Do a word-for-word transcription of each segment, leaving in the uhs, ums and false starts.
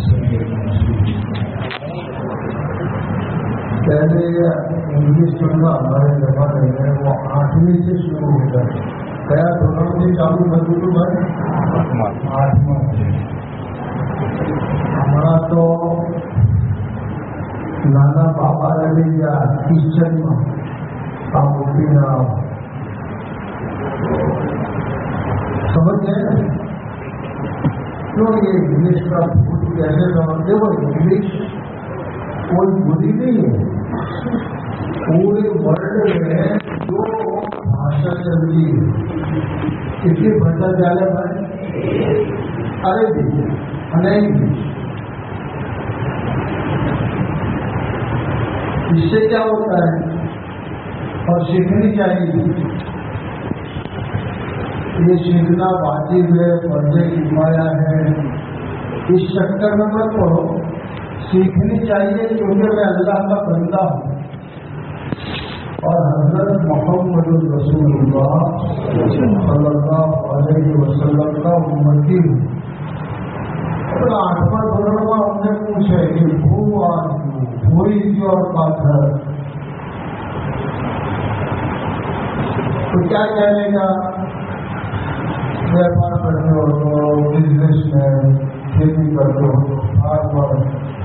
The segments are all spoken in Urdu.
پہلے انگلش پڑھنا ہمارے زمانے میں وہ آٹھویں سے شروع ہوتا ہے. کیا دونوں سے چالو کر دوں تو بھائی آٹھواں سے. ہمارا تو نانا بابا لگے گیا کچن میں کام پینا سمجھ گئے. کیوں یہ انگلش کا بھوت کیسے سمجھتے ہو؟ انگلش کوئی بری نہیں ہے. پورے ورلڈ میں جو بھاشا چل رہی ہے کتنی بھاشا چلے بھائی؟ ارے بھی نہیں. اس سے کیا ہوتا ہے اور سیکھنی چاہیے. یہ سیکھنا واجب ہے، فرض کفایہ ہے. اس چکر میں مت پڑھو، سیکھنی چاہیے کیونکہ میں اللہ کا بندہ ہوں اور حضرت محمد رسول اللہ صلی اللہ علیہ وسلم کا امتی ہوں. تو آٹھواں دونوں ہم نے پوچھے کہ ہو آج ہوئی یور فادر، تو کیا کہنے گا؟ ویپار کرتے ہو تو بزنس میں، کھیتی کرتے ہو تو فارمر،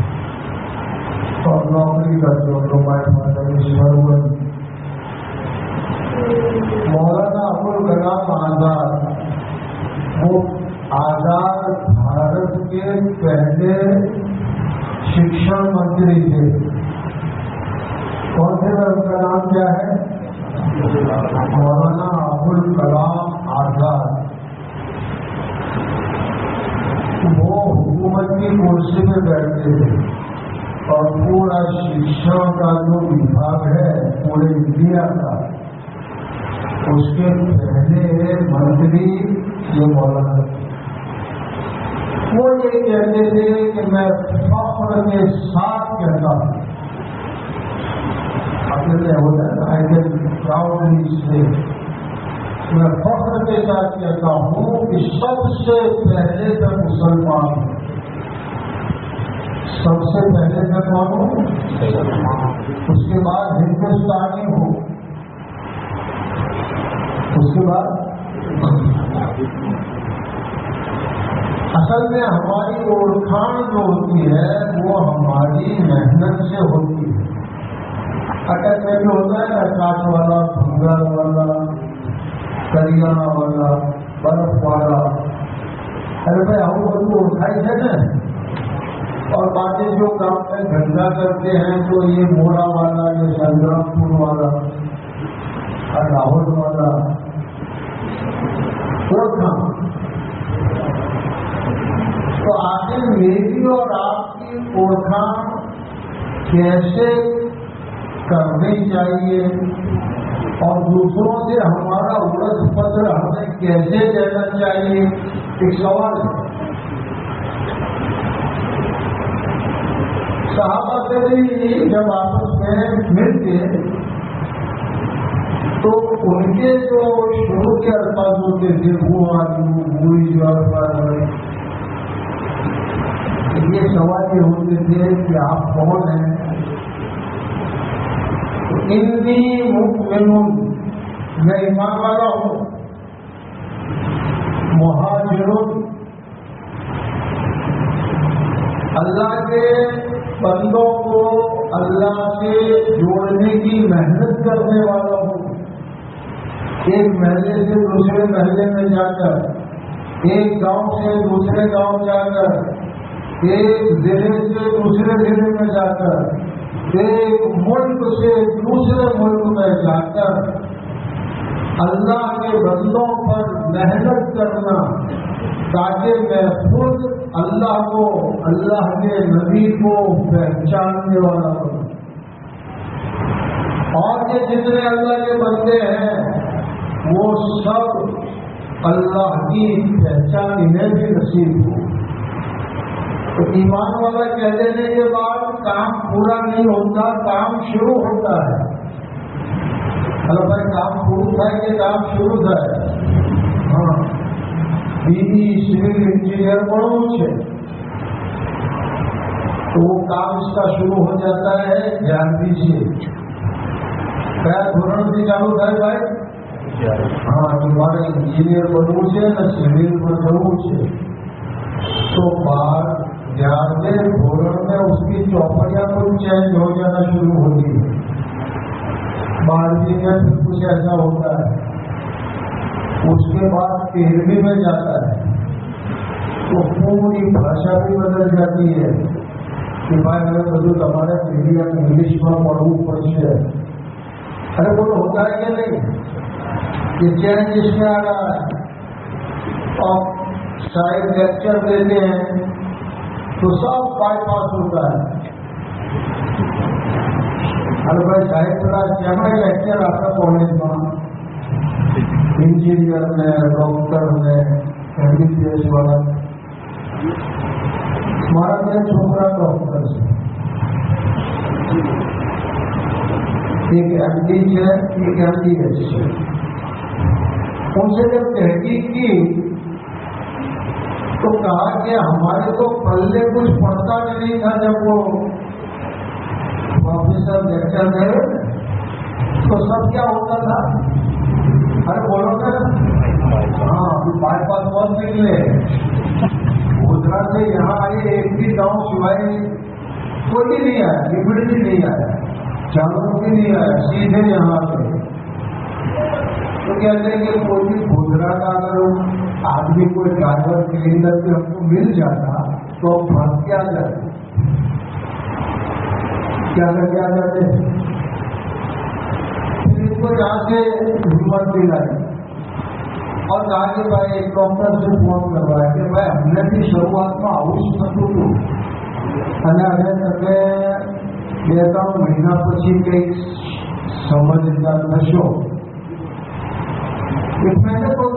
اور نوکری کرتے ہو تو my father is servant. Maulana Abul Kalam Azad وہ آزاد بھارت کے پہلے شکشن منتری تھے. کون سے؟ ان کا نام کیا ہے؟ مولانا ابوالکلام آزاد. وہ حکومت کی کرسی میں بیٹھتے تھے اور پورا شکشا کا جو وبھاگ ہے پورے انڈیا کا، اس کے پہلے منتری یہ مولانا. وہ یہ کہتے تھے کہ میں فخر کے ساتھ کہتا ہوں، اپنے ہوتا ہے آئی کین پراؤڈلی سے، میں فخر کے ساتھ کہتا ہوں کہ سب سے پہلے میں مسلمان ہوں. سب سے پہلے میں کون ہوں؟ اس کے بعد ہندوستانی ہوں، اس کے بعد اصل میں ہماری اوڑکھان جو ہوتی ہے وہ ہماری محنت سے ہوتی ہے. اٹک میں جو ہوتا ہے نا کاٹ والا، بھنگر والا، کریانہ والا، برف والا، ارے بھائی ہم کو اوڑکھائی ہے نا. اور باقی جو کام میں دھندا کرتے ہیں تو یہ مورا والا، یہ سنگرام پور والا، راہل والا، اوڑکھان. تو آخر میری اور آپ کی اوڑکھان کیسے کرنی چاہیے اور دوسروں سے ہمارا اڑد پتر ہمیں کیسے دینا چاہیے، ایک سوال ہے. صحابہ سے بھی جب آپس میں ملتے تو ان کے جو شروع کے الفاظ ہوتے تھے وہ آدمی ہوئی جو الفاظ ہوئے، یہ سوال یہ ہوتے تھے کہ آپ کون ہیں؟ انی مؤمن، میں ایمان والا ہوں. مہاجرون، اللہ کے بندوں کو اللہ سے جوڑنے کی محنت کرنے والا ہوں. ایک محلے سے دوسرے محلے میں جا کر، ایک گاؤں سے دوسرے گاؤں جا کر، ایک ضلع سے دوسرے ضلع میں جا کر، ایک ملک سے دوسرے ملک میں جا کر اللہ کے بندوں پر محنت کرنا تاکہ میں خود اللہ کو، اللہ کے نبی کو پہچاننے والا بنوں. اور یہ جتنے اللہ کے بندے ہیں وہ سب اللہ کی پہچان انہیں بھی نصیب ہو. تو ایمان والا کہہ دینے کے بعد کام پورا نہیں ہوتا، کام شروع ہوتا ہے. ہلو بھائی، کام شروع تھا کہ کام شروع تھا؟ ہاں، بی ای سیول انجینئر بڑوں سے تو وہ کام اس کا شروع ہو جاتا ہے گیارہویں سے. کیا دھورن سے چالو تھا بھائی؟ ہاں تمہارے انجینئر بنવું છે ને સિવિલ માં જવું છે تو بار گیارہویں دھورن میں اس کی چوپڑیاں کچھ چینج ہو جانا شروع ہوتی ہے. بارہویں میں پھر کچھ ایسا ہوتا ہے. اس کے بعد تیرہویں میں جاتا ہے تو پوری بھاشا بھی بدل جاتی ہے کہ بھائی میرے بدل ہمارے میڈیا انگلش میں پڑھوں پڑھے. ارے وہ ہوتا ہے کہ نہیں یہ چینج اس میں آ رہا ہے. اور شاید لیکچر دیتے ہیں تو سب بائی پاس ہوتا ہے. ارے بھائی شاید تھوڑا کیمرہ لیکچر آتا کالج میں انجینئر میں ڈاکٹر میں ایم بی بی ایس والا. ہمارا میرا چھوکرا ڈاکٹر سے ایک ایم ڈی ہے ایک ایم ڈی ایس ہے. ان سے جب تحقیق کی تو کہا کہ ہمارے تو پلے کچھ پڑتا بھی نہیں تھا جب وہ آفیسر لیکچر گئے تو سب کیا ہوتا تھا. ارے بولو نا. ہاں بائی پاس بہت نکلے گجرا سے یہاں آئے ایک بھی گاؤں سوائے کوئی بھی نہیں آیا. لمٹ بھی نہیں آیا. جانور بھی نہیں آیا. سیدھے یہاں پہ تو کہتے ہیں کہ کوئی بھی گجرا کا اگر آدمی کوئی ڈرائیور کلینر بھی ہم کو مل جاتا تو ہم پھنس کے آ جاتے. کیا کر کے آ جاتے. کو یہاں سے ہمت دلائی اور کہا کہ بھائی ایک ڈاکٹر سے فون کروایا کہ بھائی ہم نے بھی شروعات میں આવું જ થતું હતું અને હવે તમે બે ત્રણ મહિના પછી કંઈક સમજદાર થશો. मैंने तो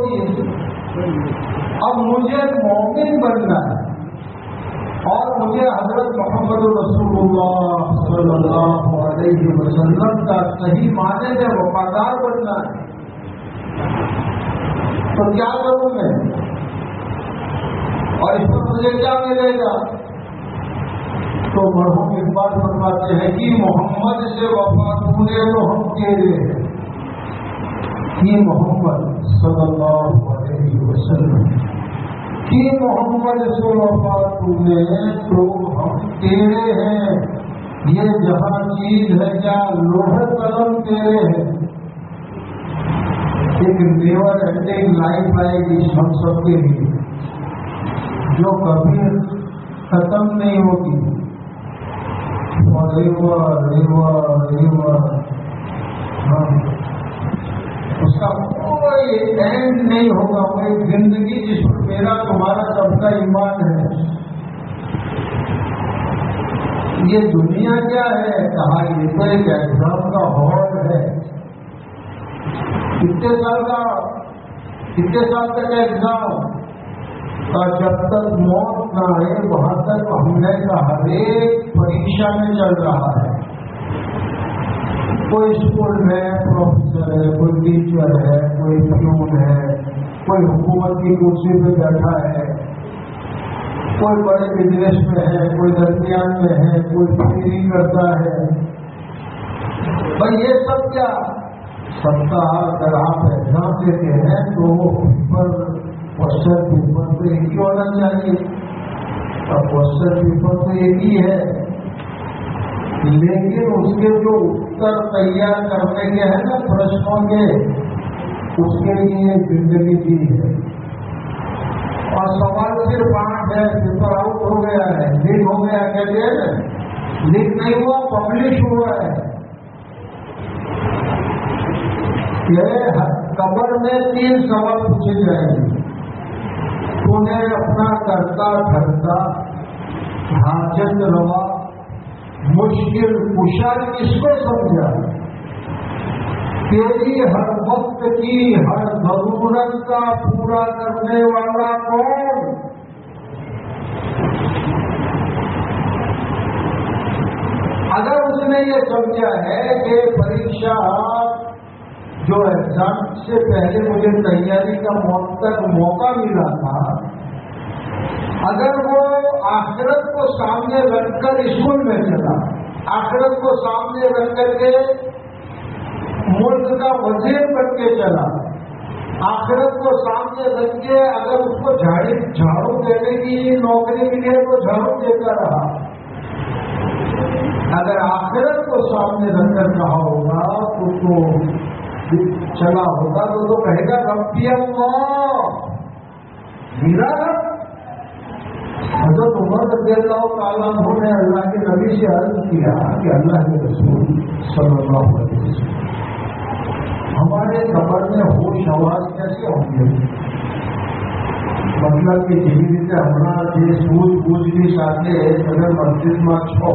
अब मुझे मोमिन बनना है और मुझे हजरत मोहम्मद रसूलुल्लाह सल्लल्लाहु अलैहि वसल्लम का सही माने में वफादार बनना है. तो क्या करूं मैं और इस पर मुझे क्या मिलेगा. तो मरहूम इकबाल फरमाते हैं कि मोहम्मद से वफा तूने तो हम तेरे हैं. कि मोहम्मद सल्लल्लाहु अलैहि वसल्लम कि मोहम्मद से वफा तूने तो हम तेरे हैं. ये जहां चीज है क्या लोहे कलम तेरे हैं. एक नेवर एंडिंग लाइफ आएगी हम सबके लिए जो कभी खत्म नहीं होगी. एवर एवर एवर हाँ उसका कोई एंड नहीं होगा. कोई जिंदगी जिसमें मेरा तुम्हारा सबका ईमान है. ये दुनिया क्या है. कहा ये तो एक एग्जाम का हॉल है. कितने साल का कितने साल तक एग्जाम और जब तक मौत ना आए वहां तक हमने का हर एक परीक्षा में चल रहा है. कोई स्कूल में प्रोफेसर है, कोई टीचर है, कोई प्यून है, कोई हुकूमत की कुर्सी पे बैठा है, कोई बड़े बिजनेस में है, कोई दरमियान में है, कोई फ्री करता है. भाई ये सब क्या सबका अगर आप एग्जाम देते हैं तो वो पेपर क्वेश्चन पेपर तो एक ही होना चाहिए. और क्वेश्चन पेपर तो एक ही है लेकिन उसके जो उत्तर तैयार करने के हैं ना प्रश्नों के उसके लिए जिंदगी दी है. और सवाल सिर्फ आठ है. पेपर आउट हो गया है, लीक हो गया. कहते हैं ना लीक नहीं हुआ पब्लिश हुआ है. ये कबर में तीन सवाल पूछे जाएंगे. तूने अपना करता धरता हाजत रवा मुश्किल कुशा किसको समझा. तेरी हर वक्त की हर जरूरत का पूरा करने वाला कौन. अगर उसने ये समझा है कि परीक्षा जो एग्जाम से पहले मुझे तैयारी का तक मौका मिला था, अगर वो آخرت کو سامنے رکھ کر اسکول میں چلا، آخرت کو سامنے رکھ کر کے ملک کا وزیر بن کے چلا، آخرت کو سامنے رکھ کے اگر اس کو جھاڑو دینے کی نوکری ملی ہے تو جھاڑو دیتا رہا۔ اگر آخرت کو سامنے رکھ کر کہا ہوگا تو تو چلا ہوگا تو تو کہے گا ربی اللہ، میرا رب۔ حضرت عمر رضی اللہ تعالیٰ عنہ نے اللہ کے نبی سے عرض کیا کہ اللہ کے رسول صلی اللہ علیہ وسلم ہمارے قبر میں ہوش آواز کیسے ہوں گے؟ مطلب کہ جی રીતે હમણાં જે સૂઝ બૂઝની સાથે અગર મસ્જિદમાં છો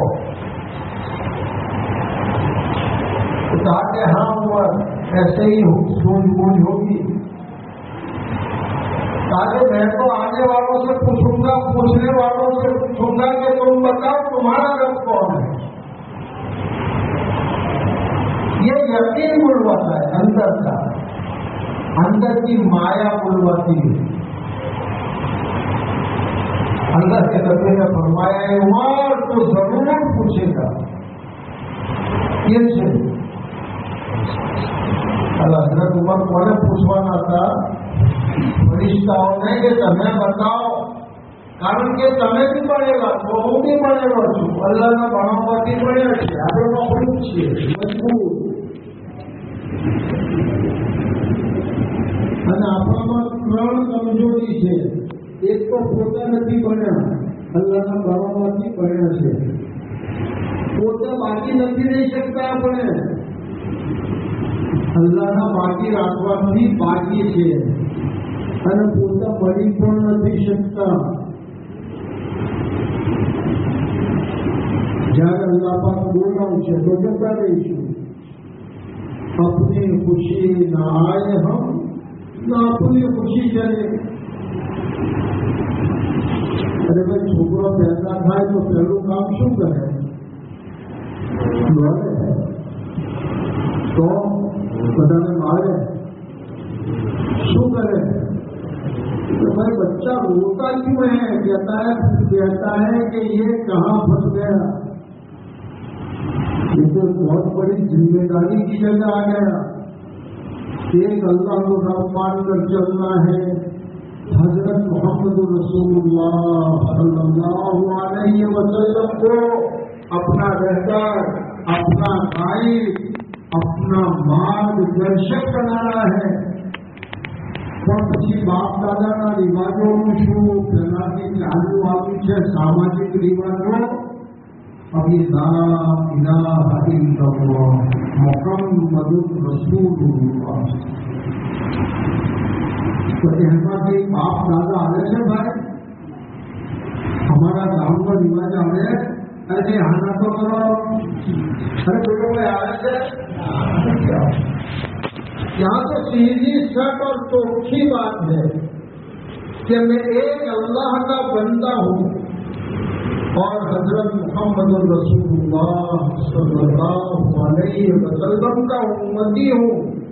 તો کہا کہ ہاں عمر ایسے ہی سوجھ بوجھ ہوگی، تاکہ میں تو آنے والوں سے پوچھوں گا، پوچھنے والوں سے پوچھوں گا کہ تم بتاؤ تمہارا رب کون ہے؟ یہ یقین بلواتا ہے اندر کا، اندر کی مایا بلواتی ہے۔ اللہ کے نبی نے فرمایا ہے عمر تو ضرور پوچھے گا۔ یہ سے حضرت عمر کو نے پوچھوانا تھا فرشتاؤں نے کہ تمہیں بتاؤ، કારણ કે તમે બી પડેલા છો હું બી પડેલો છું, અલ્લાહના ભણાવવાથી પડ્યા છે, આપણે મજબૂત છીએ મજબૂત, અને આપણામાં ત્રણ કમજોરી છે। એક તો પોતે નથી બન્યા, અલ્લાહના ભણાવવાથી પડ્યા છે, પોતે બાકી નથી રહી શકતા આપણે, અલ્લાહના બાકી રાખવાથી બાકી છે, અને પોતા મળી પણ નથી શકતા। જ્યારે અલ્લાહ પાક બોલાવશે તો જતા રહીશું। अपनी खुशी न आए हम न अपनी खुशी करे। अरे भाई छोकरो पैदा થાય તો પહેલું કામ શું કરે? તો બધાને મારે શું કરે? तो भाई बच्चा रोता क्यों है? कहता है कहता है कि ये कहाँ फंस गया, ये तो बहुत बड़ी जिम्मेदारी की जगह आ गया। एक अल्लाह को रब मान कर चलना है, हजरत मोहम्मद रसूलुल्लाह सल्लल्लाहु अलैहि वसल्लम को अपना रहबर, अपना गाइड, अपना मार्गदर्शक बनाना है। પણ પછી બાપ દાદાના રિવાજોનું શું? પહેલાથી ચાલુ આવ્યું છે સામાજિક રિવાજો। અભી લા ઇલાહા ઇલ્લલ્લાહ મુહમ્મદુર રસૂલુલ્લાહ, તો એમાંથી બાપ દાદા આવે છે ભાઈ। અમારા ગામનો રિવાજ આવે, અરે આના તો કરો, અરે બેટો ભાઈ આવે છે। यहाँ तो सीधी सट और चौखी बात है कि मैं एक अल्लाह का बंदा हूँ और हजरत मोहम्मद रसूलुल्लाह सल्लल्लाहु अलैहि वसल्लम का उम्मती हूँ।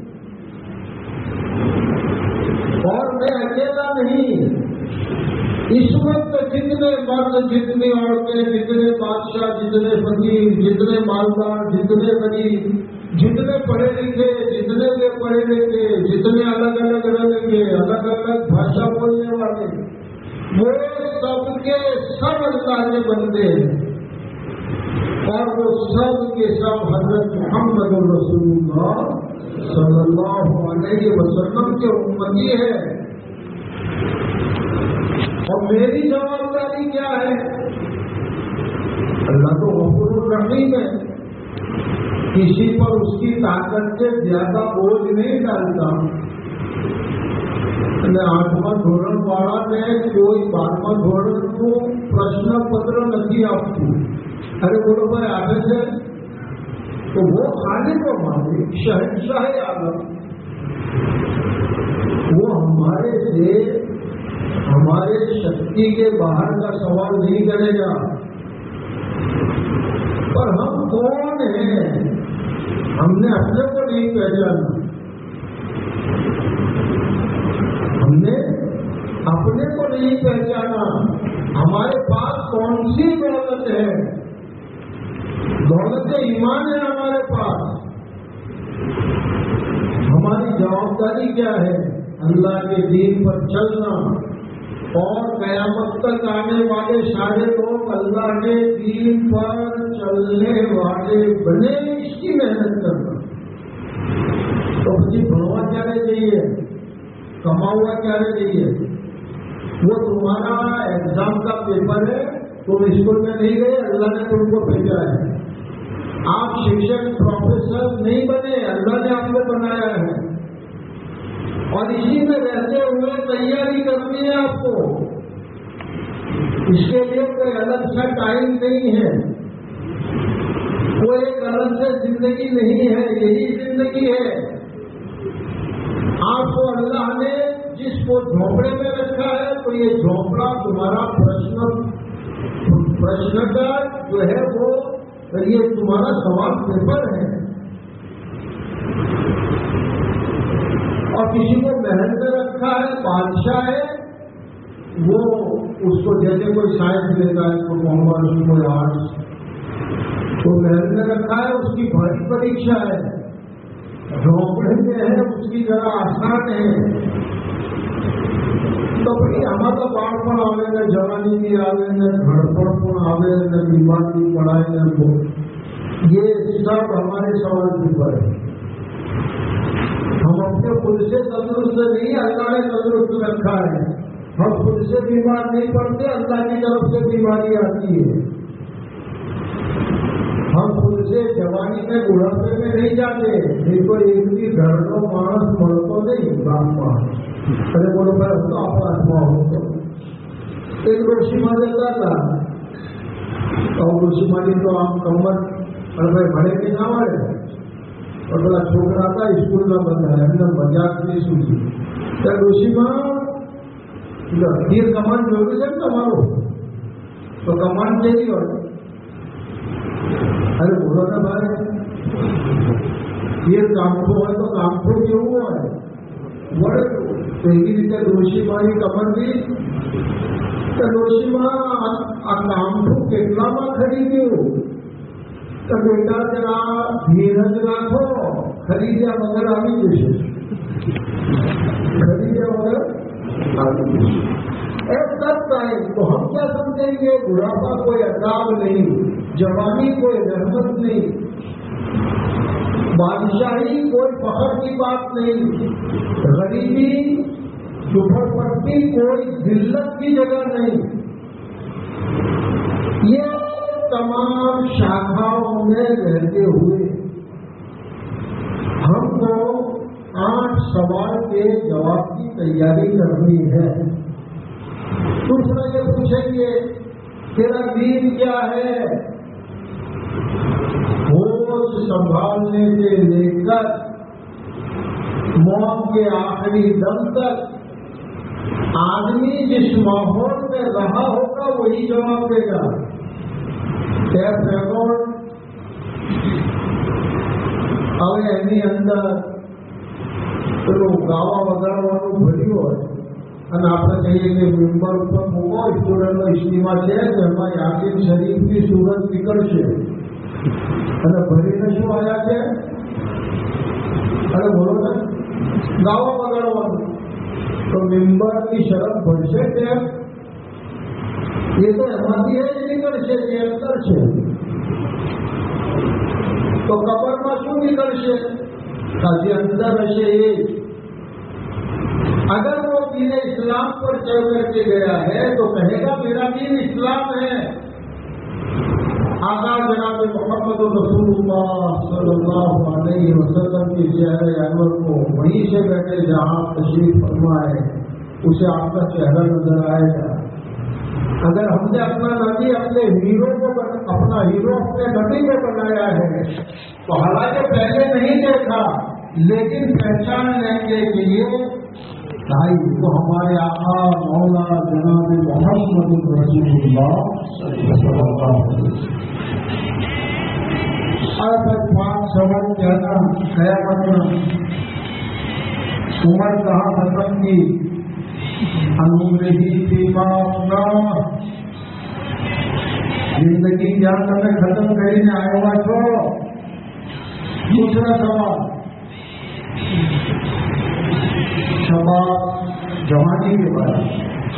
और मैं अकेला नहीं, इस वक्त जितने मर्द, जितनी औरतें, जितने बादशाह, जितने फकीर, जितने मालदार, जितने गरीब, जितने पढ़े लिखे, जितने के पढ़े लिखे, जितने अलग अलग रंग के, अलग अलग भाषा बोलने वाले, वो सबके सब अल्लाह के बंदे हैं और वो सब के सब हजरत मोहम्मद रसूलुल्लाह सल्लल्लाहु अलैहि वसल्लम के उम्मती है। और मेरी जवाबदारी क्या है? अल्लाह तो गफूर रहीम है, किसी पर उसकी ताकत से ज्यादा बोझ नहीं डालता। आठवां धोरण वाला ने कोई बारहवां धोरण को प्रश्न पत्र नहीं आपको, अरे बोलो भाई आगे से तो वो खाने को मालिक शहंशाह आलम, वो हमारे से हमारे शक्ति के बाहर का सवाल नहीं करेगा। पर हम कौन हैं? हमने अपने को नहीं पहचाना, हमने अपने को नहीं पहचाना। हमारे पास کون سی دولت ہے؟ دولت ایمان ہے ہمارے پاس. ہماری جوابداری کیا ہے؟ اللہ کے دین پر چلنا اور قیامت تک آنے والے سارے لوگ اللہ کے دین پر چلنے والے بنے، اس کی محنت کرنا. تو مجھے بڑھوا کیا رہ چاہیے، کما ہوا کیا رہ چاہیے؟ وہ تمہارا ایگزام کا پیپر ہے، تم اسکول میں نہیں گئے، اللہ نے تم کو بھیجا ہے. آپ شکشک پروفیسر نہیں بنے، اللہ نے آپ کو بنایا ہے، اور اسی میں رہتے ہوئے تیاری کرنی ہے آپ کو. اس کے لیے کوئی الگ سا ٹائم نہیں ہے، کوئی ایک الگ سے زندگی نہیں ہے، یہی زندگی ہے. آپ کو اللہ نے جس کو جھونپڑے میں رکھا ہے، تو یہ جھونپڑا تمہارا پرشن پرشن کا جو ہے وہ یہ تمہارا سوال پیپر ہے. اور کسی کو محل میں رکھا ہے، بادشاہ ہے، وہ اس کو جیسے کوئی سائنس لیتا ہے، کوئی کامرس، کوئی آرٹس، تو محل میں رکھا ہے، اس کی بڑی پریشا ہے. جھونپڑے میں ہے، اس کی ذرا آسان ہے. تو بھائی ہمارا باڑ پڑ آئے نہ جوانی بھی آئے نہ گھڑپڑ پڑ آئے نہ بیماری پڑھائے نہ کو، یہ سب ہمارے سوال پیپر ہے. ہم اپنے خود سے تندرست نہیں، اللہ نے تندرست رکھا ہے. ہم خود سے بیمار نہیں پڑتے، اللہ کی طرف سے بیماری آتی ہے. ہم خود سے جوانی میں بڑھاپے میں نہیں جاتے، نہیں تو ایک بھی گھر کا مانس مرتو نہیں گام مانس. ارے بولو بھائی تو آپ آسما ہو تو ایک روشی ماں دیتا تھا، اور روشی مانی تو آپ کمر اور بھائی بڑے کے نہ آئے، اور بڑا چھوکرا تھا اسکول میں بتا ہے ہم مزاق نہیں سنی. کیا روشی ماں یہ کمان جو بھی جب تمہارو تو کمان چاہیے ہو. ارے بولو نا بھائی، یہ کام کو ہے تو کام کو کیوں ہوا ہے؟ بڑے پہلی રીતે ડોશીમાની કમર બી તો ડોશીમાં આ કામઠું કેટલામાં ખરીદ્યું? તો બેટા જરા ધીરજ રાખો, ખરીદ્યા વગર આવી જશે, ખરીદ્યા વગર આવી જશે. ایک سب ٹائم تو ہم کیا سمجھیں گے؟ بڑھاپا کوئی عذاب نہیں، جوانی کوئی رحمت نہیں، بادشاہی کوئی فخر کی بات نہیں، غریبی جھوپڑپٹی کوئی ذلت کی جگہ نہیں. یہ تمام شاخاؤں میں رہتے ہوئے ہم کو آٹھ سوال کے جواب کی تیاری کرنی ہے. دوسرا یہ پوچھیں گے تیرا دین کیا ہے؟ ہوش سنبھالنے سے لے کر موت کے آخری دم تک آدمی جس ماحول میں رہا ہوگا وہی جواب دے گا. ٹیپ ریکارڈ હવે એની અંદર પેલું ગાવા વગાડવાનું ભર્યું હોય અને આપણે કહીએ કે મેમ્બર ઉપર મૂકો સ્ટુડન્ટનો ઇસ્ટીમા છે તેમાં યાસીન શરીફની સુરત નીકળશે અને ભરીને શું આવ્યા છે? અરે બોલો ને, ગાવા વગાડવાનું. તો મેમ્બરની શરત ભરશે ટેપ, એ તો એમાંથી જ નીકળશે જે અંદર છે. તો કબરમાં શું નીકળશે? જે અંદર હશે એ. اگر وہ دین اسلام پر چل کر کے گیا ہے تو کہے گا میرا دین اسلام ہے. آقا جناب محمد رسول اللہ صلی اللہ علیہ وسلم کی چہرے انور کو وہیں سے بیٹھے جہاں تشریف فرما ہے اسے آپ کا چہرہ نظر آئے گا. اگر ہم نے اپنا نبی اپنے ہیرو کو اپنا ہیرو اپنے نبی کو بنایا ہے تو حالانکہ پہلے نہیں دیکھا لیکن پہچان لیں گے کہ یہ بھائی تو ہمارے آقا مولا جناب محمد رسول اللہ صلی اللہ علیہ وسلم. اب پانچ سوال کہنا قیامت میں عمر کہاں ختم کی؟ انگریزی فیما اپنا જિંદગી જ્યાં તમે ખતમ કરીને આવ્યા છો. दूसरा सवाल, सवाल जवानी के बारे में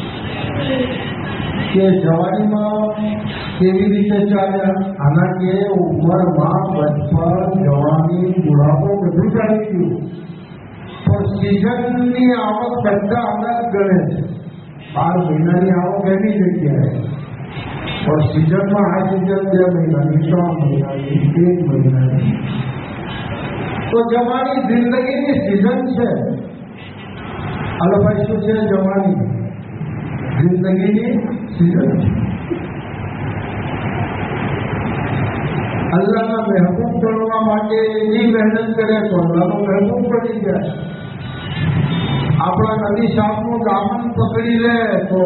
કે જવાનીમાં કેવી રીતે ચાલ્યા. આના કે ઉંમરમાં બચપન, જવાની, બુઢાપો બધું ચાલી ગયું, પણ સિઝનની આવક બધા અલગ ગણે છે. બાર મહિનાની આવક એની જગ્યાએ, પણ સિઝનમાં આ સિઝન બે મહિનાની, ત્રણ મહિનાની, એક મહિનાની. તો જવાની જિંદગીની સિઝન છે. હાલો ભાઈ, શું છે જવાની? જિંદગીની સિઝન. અલ્લાહના મહેબૂબ બનવા માટે એની મહેનત કરે તો અલ્લાહનો મહેબૂબ બની જાય. આપણા નબી સાહેબનું દામન પકડી લે તો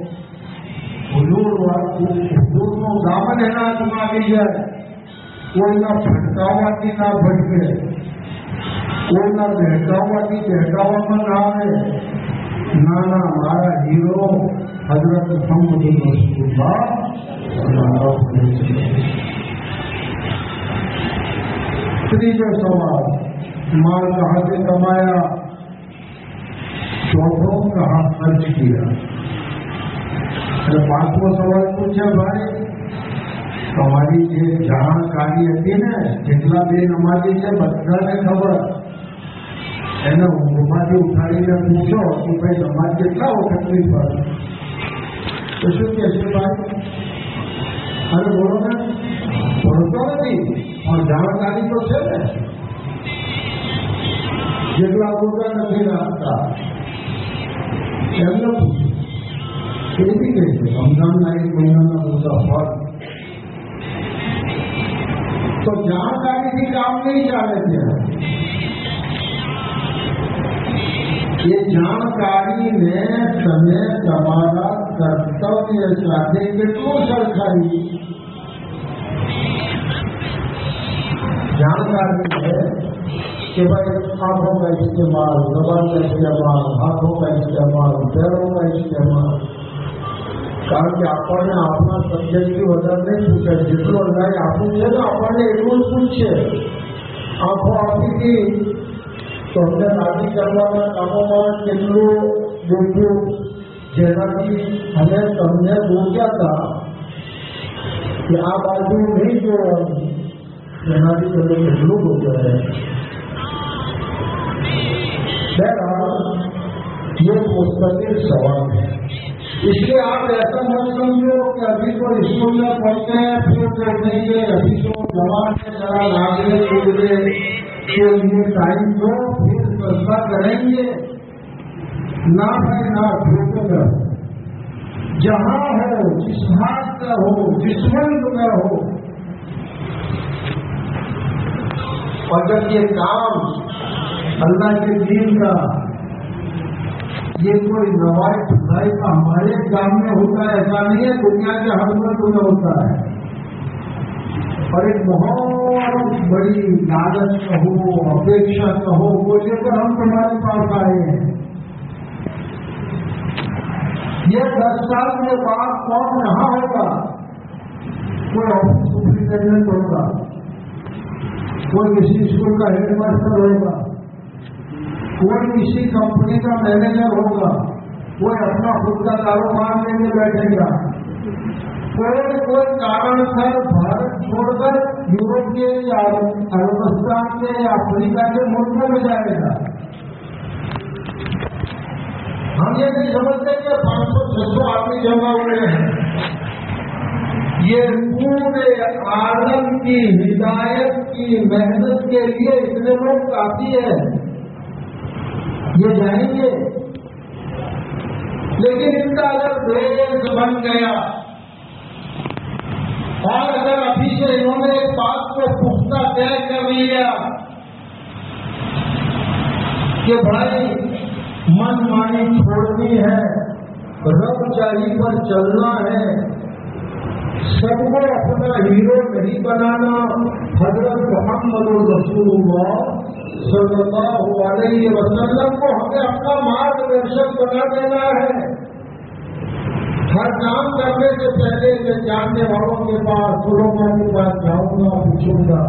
હુજૂરનું દામન એના હાથમાં આવી જાય. કોઈના ભટકાવવાથી ના ભટકે, કોઈના બહેકાવવાથી બહેકાવવામાં ના આવે. ના ના, મારા હીરો હજરત મુહમ્મદ રસૂલુલ્લાહ. ત્રીજો સવાલ, माल कहाँ से कमाया, चौथों कहाँ खर्च किया. पांचमो सवाल पूछा, भाई તમારી જે જાણકારી હતી ને, જેટલા બે નમાજી છે બધાને ખબર. એને ઊંઘમાંથી ઉઠાડીને પૂછો કે ભાઈ નમાજ કેટલા વખતની પડે, તો શું કે છે ભાઈ? અરે બોલો ને, ભણતો નથી પણ જાણકારી તો છે ને. જેટલા રોજા નથી રાખતા એમને પૂછો. કેવી કહે છે રમઝાનના એક મહિનાના રોજા ફળ. તો જાણકારીથી કામ નહીં ચાલે છે. એ જાણકારીને તમે તમારા કર્તવ્ય સાથે કેટલું સરખાવી. जानकारी है कि भाई आंखों का इस्तेमाल, जबान का इस्तेमाल, हाथों का इस्तेमाल, पैरों का इस्तेमाल. કારણ કે આપણને આપણા સબ્જેક્ટથી વધારે નહીં પૂછે. જેટલો અન્દાજ આપવું છે ને આપણને એટલું જ પૂછશે. આંખો આપી હતી તો અમને રાજી કરવાના કામોમાં કેટલું જોયું, જેનાથી અમે તમને રોક્યા હતા કે આ બાજુ નહીં જોવાનું, એનાથી તમે કેટલું રોક્યા. ये मुस्तकिल सवाल है, इसलिए आप ऐसा मत समझो कि अभी तो स्कूल में पढ़ते हैं फिर पढ़ेंगे, अभी तो जवान है जरा नागरे कूदे के लिए टाइम दो फिर सस्ता करेंगे. ना भाई ना, धोखे में हो. जहाँ हो, जिस हाथ का हो, जिस मुल्क में हो, और जब ये काम अल्लाह के दीन का, ये कोई नवाई खुदाई का हमारे गांव में होता है ऐसा नहीं है, दुनिया के हर मुल्क में होता है. और एक बहुत बड़ी लालच कहो, अपेक्षा कहो, वो लेकर हम तुम्हारे पास आए हैं. ये दस साल के बाद कौन यहाँ होगा? कोई ऑफिस सुपरिटेंडेंट होगा, कोई किसी स्कूल का हेडमास्टर होगा, कोई किसी कंपनी का मैनेजर होगा, कोई अपना खुद का कारोबार लेके बैठेगा, कोई कोई कारणसर भारत छोड़कर यूरोप के या अरबस्तान के या अफ्रीका के मुल्कों में जाएगा. हम ये नहीं समझते कि पाँच सौ छह सौ आदमी जमा हुए हैं. ये पूरे आलम की हिदायत की मेहनत के लिए इतने लोग काफी है. ये जाएंगे, लेकिन इनका अगर देश बन गया और अगर अभी से इन्होंने एक बात को पुख्ता तय कर लिया कि भाई मनमानी छोड़नी है, रबचारी पर चलना है, सबको अपना हीरो नहीं बनाना, हजरत मुहम्मद रसूलुल्लाह सल्लल्लाहु अलैहि वसल्लम को हमें अपना मार्गदर्शक बना देना है, ہر کام کرنے سے پہلے میں جاننے والوں کے پاس علماء کے پاس جاؤں گا، پوچھوں گا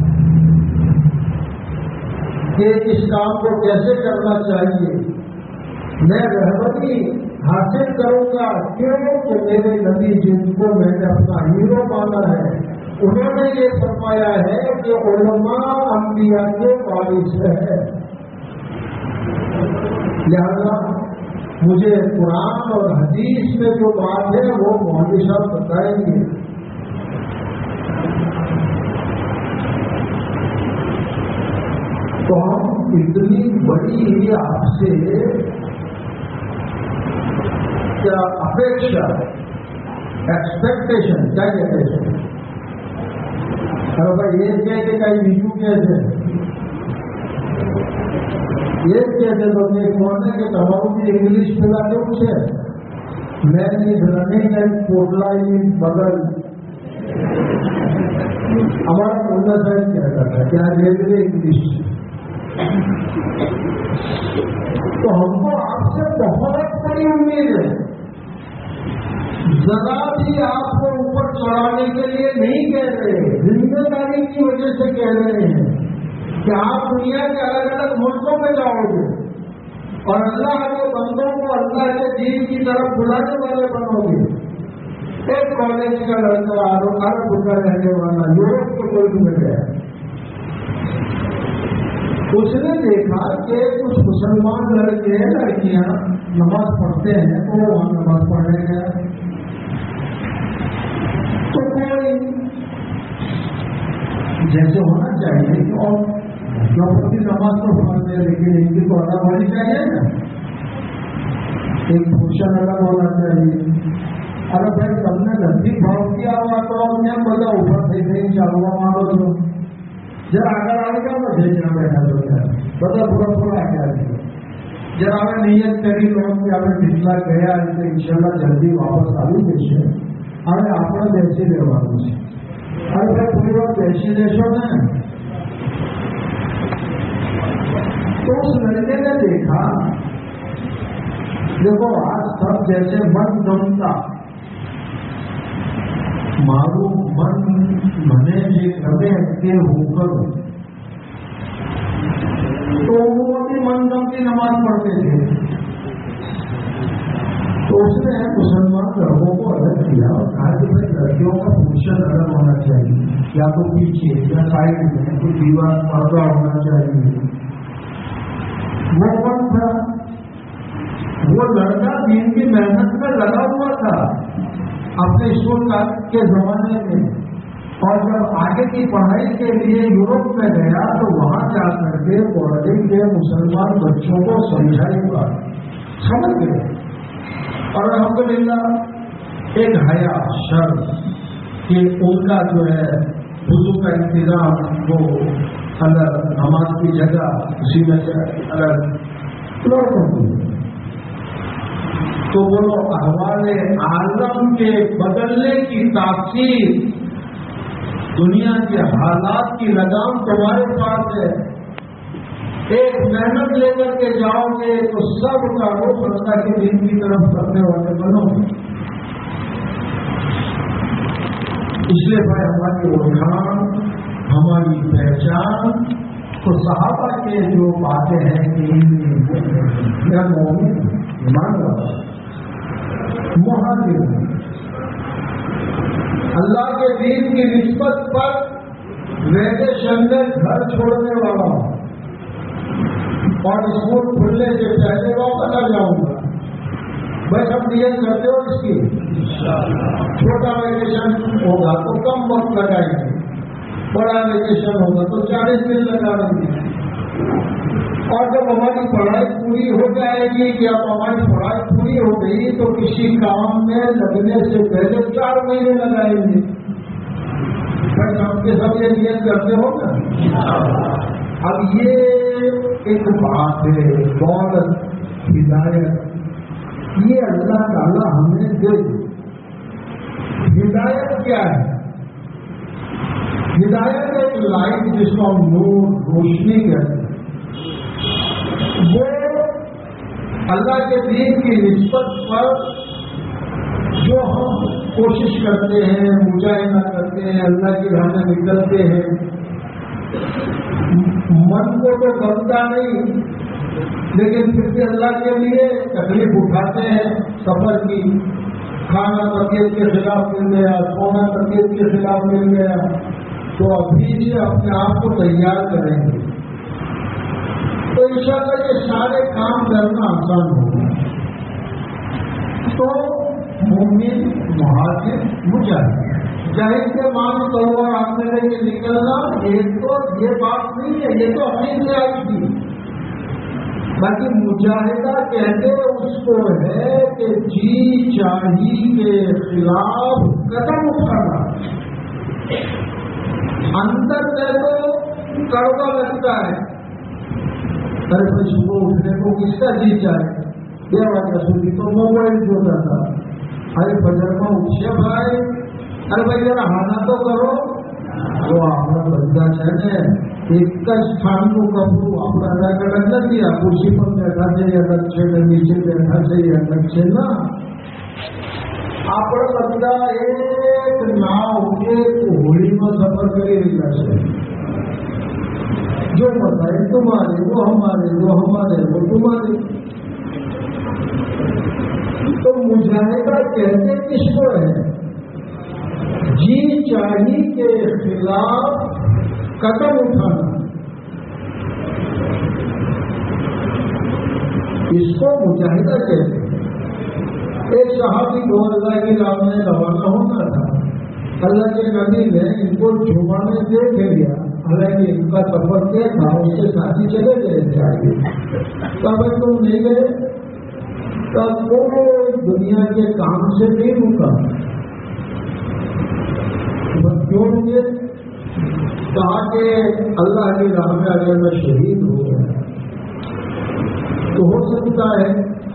کہ اس کام کو کیسے کرنا چاہیے. میں رہبری حاصل کروں گا. کیوں کہ میرے نبی جن کو میں نے اپنا ہیرو مانا ہے، انہوں نے یہ فرمایا ہے کہ علماء انبیاء کے وارث ہے. لہذا مجھے قرآن اور حدیث میں جو بات ہے وہ مولوی صاحب بتائیں گے. تو ہم اتنی بڑی ہی آپ سے کیا اپیکشا، ایکسپیکٹیشن کیا کہتے ہیں؟ ارے بھائی یہ کہتے کہ نیچو کیسے یہ کہتے تو میں کہتے کہ تمہاروں کی انگلش پھیلا کے پوچھے میں رننگ اینڈ پوٹلا بغل ہمارا پورنا صاحب کیا کرتا ہے کیا ریلوے انگلش. تو ہم کو آپ سے بہت بڑی امید ہے. ذرا بھی آپ کو اوپر چڑھانے کے لیے نہیں کہہ رہے، ذمہ داری کی وجہ سے کہہ رہے ہیں کہ آپ دنیا کے الگ الگ ملکوں میں جاؤ گے اور اللہ کے بندوں کو اللہ کے دین کی طرف بلانے والے بنو گے. ایک کالج کا لڑکا عرب کا رہنے والا یورپ کے ملک میں گیا، اس نے دیکھا کہ کچھ مسلمان لڑکے لڑکیاں نماز پڑھتے ہیں تو وہ وہاں نماز پڑھنے گیا. تو کوئی جیسے ہونا چاہیے اور نوپتی نماز تو پڑھتے ہیں لیکن ان کی تو الگ ہونی چاہیے نا، ایک پوشن الگ ہونا چاہیے. ارے بھائی تم نے نزدیک بھاؤ کیا ہوا تو میں بڑا اوپر سے نہیں چالوا مانو تو جب آگے آئے گا تو بھیجنا بیٹھا ہوتا ہے بتا برا تھوڑا کیا ہے. جب ہمیں نیت کری لوگ کہ ہمیں پچھلا گیا تو ان شاء اللہ جلدی واپس آلو دیش ہے ہمیں اپنا پیسے لیوانا ہے. ارے بھائی پوری بات پیسے دیشوں میں تو اس لڑکے نے دیکھا دیکھو آج سب جیسے من گمتا مارو من منے جی گمے کے ہو کر تو وہ بھی من گم کی نماز پڑھتے تھے. تو اس نے مسلمان لڑکوں کو الگ کیا اور کہا کہ بھائی لڑکیوں کا پوشن الگ ہونا چاہیے، یا تو پیچھے یا سائڈ میں کوئی دیوار پردہ ہونا چاہیے. وہ کون تھا؟ وہ لڑکا دین کی محنت میں لگا ہوا تھا اپنے اسکول کے زمانے میں، اور جب آگے کی پڑھائی کے لیے یورپ میں گیا تو وہاں جا کر کے کالج کے مسلمان بچوں کو سمجھائی بات سمجھ گئے. اور الحمدللہ ایک حیا شرم کہ ان کا جو ہے وضو کا انتظام وہ الگ، نماز کی جگہ اسی میں سے الگ. تو بولو احوال عالم کے بدلنے کی تاثیر، دنیا کے حالات کی لگام تمہارے پاس ہے. ایک محنت لے کر کے جاؤ گے تو سب کا رخ اللہ کے دین کی طرف کرنے والے بنو. اس لیے بھائی ہماری اٹھان، ہماری پہچان تو صحابہ کے جو باتیں ہیں کہ مومن ایمان والا مہاجر اللہ کے دین کی نسبت پر ویکیشن میں گھر چھوڑنے والا اور اسکول کھلنے سے پہلے واپس آ جاؤں گا. بس ہم نیت کرتے ہو اس کی چھوٹا ویکیشن ہوگا تو کم وقت لگائیں گے، بڑا ویکیشن ہوگا تو چالیس دن لگا دیں گے. اور جب ہماری پڑھائی پوری ہو جائے گی کہ اب ہماری پڑھائی پوری ہو گئی تو کسی کام میں لگنے سے پہلے چار مہینے لگائیں گے. بس ہم کے سب یہ نیت کرتے ہو نا. اب یہ ایک بات ہے دولت ہدایت یہ اللہ تعالیٰ ہمیں دے. ہدایت کیا ہے؟ ہدایت ایک لائٹ جس کو ہم نور روشنی کہتے ہیں، وہ اللہ کے دین کی نسبت پر جو ہم کوشش کرتے ہیں، مجاہدہ کرتے ہیں، اللہ کی راہ میں نکلتے ہیں، من کو تو بنتا نہیں، لیکن پھر بھی اللہ کے لیے تکلیف اٹھاتے ہیں سفر کی. کھانا طبیعت کے خلاف مل گیا، سونا طبیعت کے خلاف مل گیا، تو ابھی سے اپنے آپ کو تیار کریں گے تو انشاءاللہ یہ سارے کام کرنا آسان ہوگا. تو مومن مہاجر مجاہد جاہد کے مان تلوار ہاتھ میں لے کے نکلنا، ایک تو یہ بات نہیں ہے، یہ تو اپنی سے آئی تھی. باقی مجاہدہ کہتے اس کو ہے کہ جی چاہی کے خلاف قدم اٹھانا. اندر سے تو کڑوا لگتا ہے، ارے بھائی صبح اٹھنے کو کس کا جی چاہے، یہ وجہ سنی تو موبائل ہوتا تھا. ارے فجر میں اٹھے بھائی، ارے بھائی ذرا ہانا تو کرو. وہ آپ بندہ چاہے ایک સ્થાન નું કપડું આપણે અલગ અલગ નથી. આ ખુરશી પર બેઠા છે એ અલગ છે, નીચે બેઠા છે એ અલગ છે ના. આપણે બધા એક નાવ એક હોળીમાં સફર કરી રહ્યા છે. જો बताए तुम्हारे वो हमारे वो हमारे वो तुम्हारे. तो मुजाहिदा कहते किसको है? जी चाही के खिलाफ कदम उठाना, इसको मुजाहिदा कहते हैं. एक सहाबी दो अल्लाह की राह में रवाना होना था. अल्लाह के नबी ने इनको झुमाने देख लिया, हालांकि इनका सफर क्या था, उसके साथी चले गए थे आगे. तब तुम नहीं गए, तब वो दुनिया के काम से नहीं रुका. क्यों मुझे کہا کہ اللہ کی راہ میں اگر میں شہید ہو گیا تو ہو سکتا ہے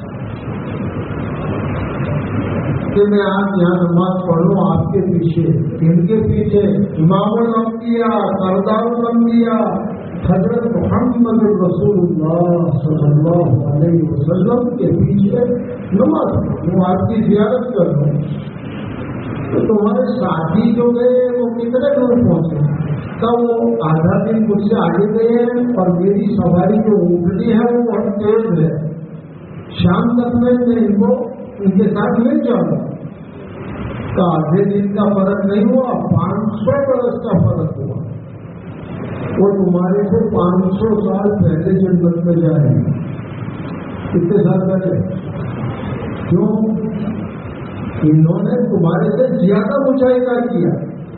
کہ میں آج یہاں نماز پڑھوں آپ کے پیچھے. ان کے پیچھے امام الانبیاء سردار الانبیاء حضرت محمد رسول اللہ صلی اللہ علیہ وسلم کے پیچھے نماز پڑھوں، آپ کی زیارت کروں. تو تمہارے ساتھی جو گئے وہ کتنے دور پہنچے؟ تب وہ آدھا دن مجھ سے آگے گئے ہیں اور میری سواری جو اونٹنی ہے وہ بہت تیز ہے. شام تک میں ان کو ان کے ساتھ مل جاؤں گا. تو آدھے دن کا فرق نہیں ہوا، پانچ سو برس کا فرق ہوا. وہ تمہارے سے پانچ سو سال پہلے جنت میں جائیں گے. کتنے سال پہلے؟ کیوں؟ انہوں نے تمہارے سے زیادہ مجاہدہ کیا،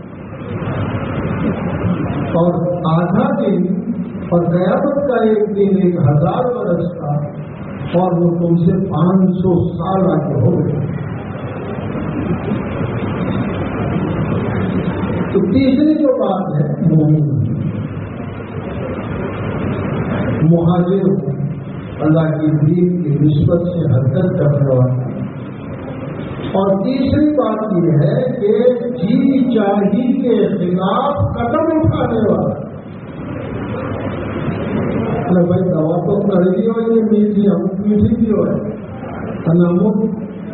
اور آدھا دن اور قیامت کا ایک دن ایک ہزار برس کا، اور وہ تم سے پانچ سو سال آگے ہو گئے. تو تیسری جو بات ہے مومن مہاجر اللہ کی دین کی نسبت سے حرکت کرنے والا. اور تیسری بات یہ ہے کہ جی چاہی کے خلاف قدم اٹھانے والا. ارے بھائی دوا تو کڑوی ہو یہ میٹھی امک میٹھی بھی ہو انمک.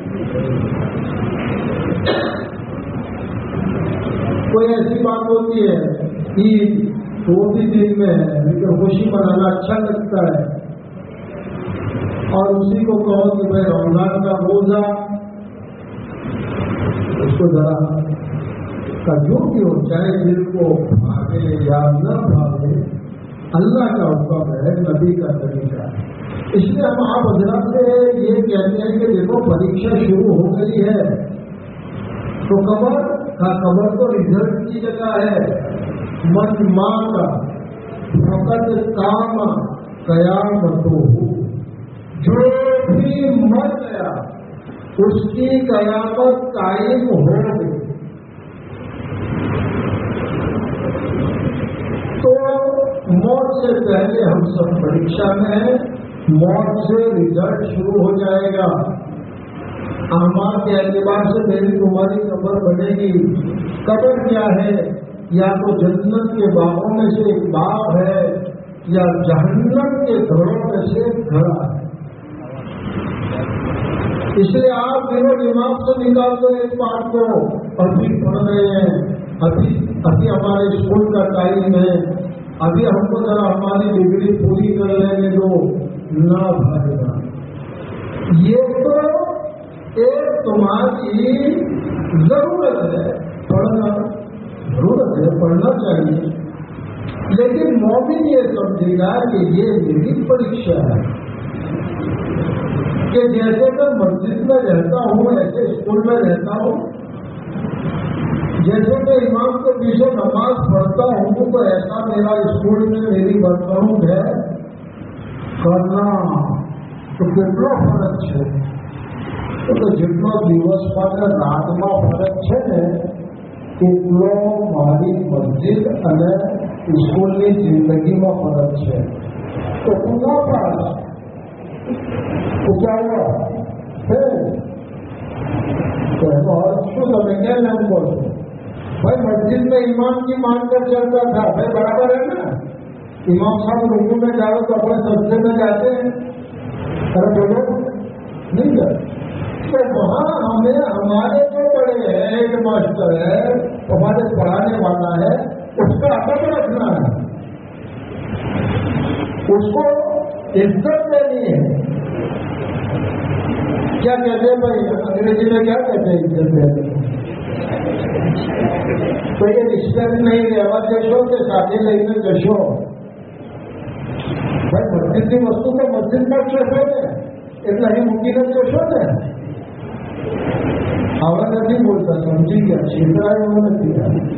کوئی ایسی بات ہوتی ہے عید وہ بھی دن میں ہے لیکن خوشی منانا اچھا لگتا ہے، اور اسی کو کہو کہ بھائی رمضان کا روزہ اس کو ذرا کا جو بھی ہو، چاہے دل کو بھاگے یا نہ بھاگے، اللہ کا حکم ہے، نبی کا طریقہ ہے. اس لیے ہم آپ حضرات سے یہ کہتے ہیں کہ دیکھو پریکشا شروع ہو گئی ہے تو قبر کا قبر تو رزلٹ کی جگہ ہے. من ماں کا فقط کام قیامت ہو، جو بھی مر گیا اس کی قیامت قائم ہو گئی. تو موت سے پہلے ہم سب پریکشا میں ہیں. موت سے رزلٹ شروع ہو جائے گا. اعمال کے اعتبار سے میری تمہاری قبر بنے گی. قبر کیا ہے؟ یا تو جنت کے باغوں میں سے ایک باغ ہے یا جہنم کے گھروں میں سے ایک گھڑا ہے. اس لیے آپ میرے دماغ سے نکال دو اس بات کو، ابھی پڑھ رہے ہیں، ابھی ابھی ہمارے اسکول کا ٹائم ہے، ابھی ہم کو ذرا ہماری ڈگری پوری کر لینے دو، نہ بھاگنا۔ یہ تو ایک تمہاری ضرورت ہے، پڑھنا ضرورت ہے، پڑھنا چاہیے، لیکن مومن یہ سمجھے گا کہ یہ میری پریکشا ہے، کہ جیسے میں مسجد میں رہتا ہوں ایسے اسکول میں رہتا ہوں، جیسے میں امام کے پیچھے نماز پڑھتا ہوں تو ایسا میرا اسکول میں میری برتنوں ہے کرنا، تو کتنا فرق ہے؟ تو جتنا દિવસ માટે રાતમાં ફરક છે ને એટલો મારી મસ્જિદ અને સ્કૂલની જિંદગીમાં ફરક છે। તો પૂરા પાસ ઉચારવા છે તો એનો અર્થ શું? તમે કેમ એમ કહો છો? ભાઈ मस्जिद में इमाम की मान कर चलता था, भाई बराबर है ना? इमाम साहब रुकू में जाओ तो अपने सस्ते में जाते हैं, अरे बोलो नहीं जाते। तो वहाँ हमें हमारे जो बड़े हैं, एक मास्टर है, हमारे पढ़ाने वाला है, उसका अदब रखना है, उसको इज्जत देनी है। क्या कहते हैं भाई अंग्रेजी में, क्या कहते हैं इज्जत देने? तो ये रिश्तेदार नहीं रहवा जशो के साथी लઈને જશો। ભાઈ મસ્જિદની વસ્તુ તો મસ્જિદમાં જ જશો ને, એટલે અહીં મૂકીને જશો ને। આવા નથી બોલતા, સમજી ગયા, છેતરાય એવું નથી।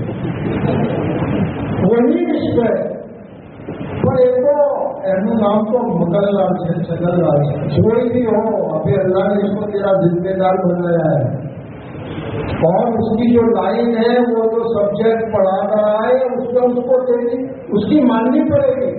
વહી રિશ્વત પણ એ તો એનું નામ તો મગનલાલ છે, છગનલાલ છે। कोई भी हो, अभी अल्लाह ने इसको तेरा जिम्मेदार बनाया है, और उसकी जो लाइन है, वो जो सब्जेक्ट पढ़ा रहा है, उसको उसको देनी, उसकी माननी पड़ेगी।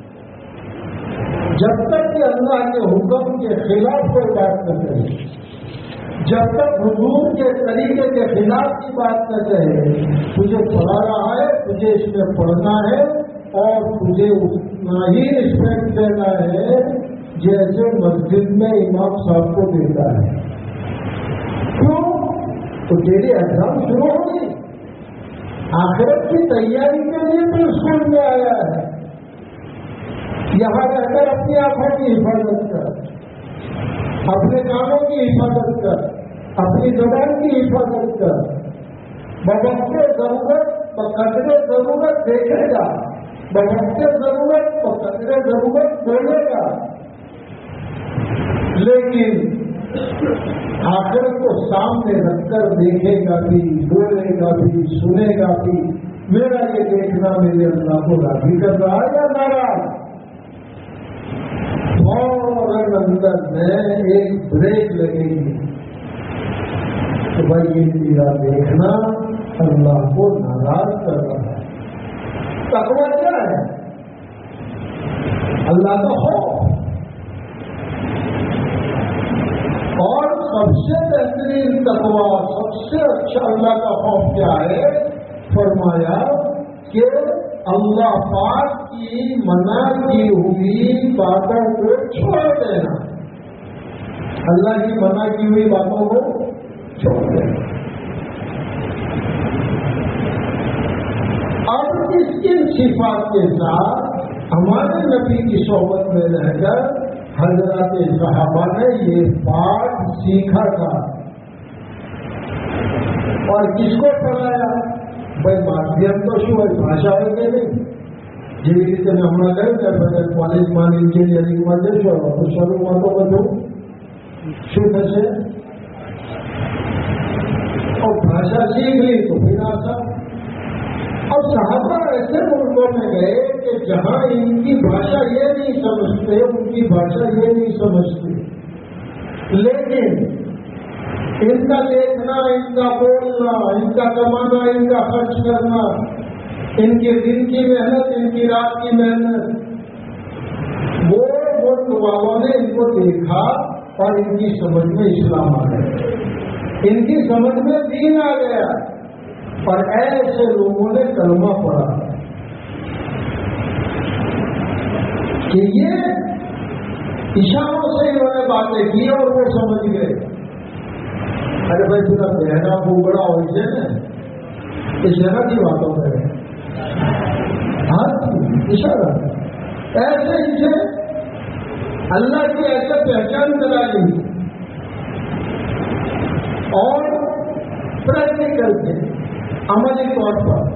जब तक कि अल्लाह के हुक्म के खिलाफ कोई बात न करे, जब तक हुजूर के तरीके के खिलाफ की बात न कहे, तुझे पढ़ा रहा है, तुझे इसमें पढ़ना है, और तुझे उतना ही रिस्पेक्ट देना है जैसे मस्जिद में इमाम साहब को देता है। क्यों? तो तेरी एग्जाम शुरू हो गई, आखिरत की तैयारी के लिए तो स्कूल में आया है। यहाँ रहकर अपनी आंखों की हिफाजत कर, अपने कानों की हिफाजत कर, अपनी जबान की हिफाजत कर, बवक्ते जरूरत बकदरे जरूरत देखेगा, बवक्ते जरूरत बकदरे जरूरत बोलेगा, लेकिन आखिरत को सामने रखकर देखेगा भी, बोलेगा भी, सुनेगा भी। मेरा ये देखना मेरे अल्लाह को राजी कर रहा है या नाराज? फौरन अंदर में एक ब्रेक लगेगी तो भाई ये मेरा देखना अल्लाह को नाराज कर रहा है। तकवा क्या है? अल्लाह का खौफ। और सबसे बेहतरीन तकवा, सबसे अच्छा अल्लाह का खौफ क्या है? फरमाया कि अल्लाह पाक की मना की हुई बातों को छोड़ देना, अल्लाह की मना की हुई बातों को छोड़ देना। अब इस इन सिफात के साथ हमारे नबी की सोहबत में रहकर हजरत सहाबा ने ये पाठ सीखा था। और किसको पढ़ाया? भाई माध्यम तो શું હોય, ભાષા હોય કે નહીં? જેવી રીતે મેં હમણાં કહ્યું કે બધા કોલેજમાં એન્જિનિયરિંગમાં જશો તો શરૂમાં તો બધું શું થશે? और भाषा सीख ली तो फिर आसान। और सहाबा ऐसे मुल्कों में गए कि जहां इनकी भाषा ये नहीं समझते, उनकी भाषा ये नहीं समझते, लेकिन इनका देखना, इनका बोलना, इनका कमाना, इनका खर्च करना, इनके दिन की मेहनत, इनकी रात की मेहनत, वो मुल्क वालों ने इनको देखा और इनकी समझ में इस्लाम आ गया, इनकी समझ में दीन आ गया, और ऐसे लोगों ने कलमा पढ़ा कि ये इशारों से इन्होंने बातें की और वो समझ गए। ارے بھائی پورا بہنا بوگڑا ہو جائے نا اس جگہ کی باتوں کریں ہاتھ اشارہ ایسے ہی سے اللہ کی ایسے پہچان کرائی اور پریکٹیکل تھے عملی طور پر.